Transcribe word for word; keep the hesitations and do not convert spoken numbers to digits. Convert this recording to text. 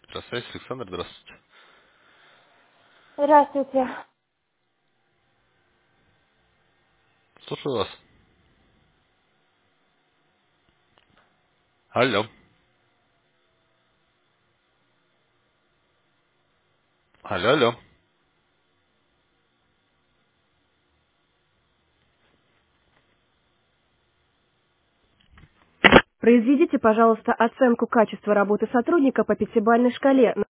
Здравствуйте, Александр, здравствуйте. Здравствуйте. Слушаю вас. Алло. Алло, алло. Произведите, пожалуйста, оценку качества работы сотрудника по пятибалльной шкале.